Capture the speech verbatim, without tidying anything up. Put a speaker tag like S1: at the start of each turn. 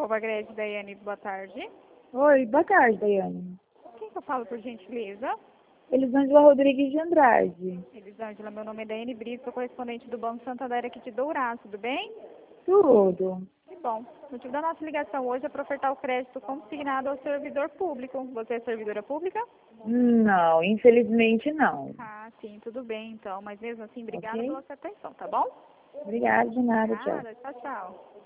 S1: Covagrede, Daiane, boa tarde.
S2: Oi, boa tarde, Daiane.
S1: Quem que eu falo, por gentileza?
S2: Elisângela Rodrigues de Andrade.
S1: Elisângela, meu nome é Daiane Brito, sou correspondente do Banco Santander aqui de Dourados, tudo bem?
S2: Tudo.
S1: Que bom. O motivo da nossa ligação hoje é para ofertar o crédito consignado ao servidor público. Você é servidora pública?
S2: Não, infelizmente não.
S1: Ah, sim, tudo bem então. Mas mesmo assim, obrigada
S2: Ok?
S1: pela sua atenção, tá bom?
S2: Obrigada, de nada, tchau.
S1: Obrigada, tchau, tchau.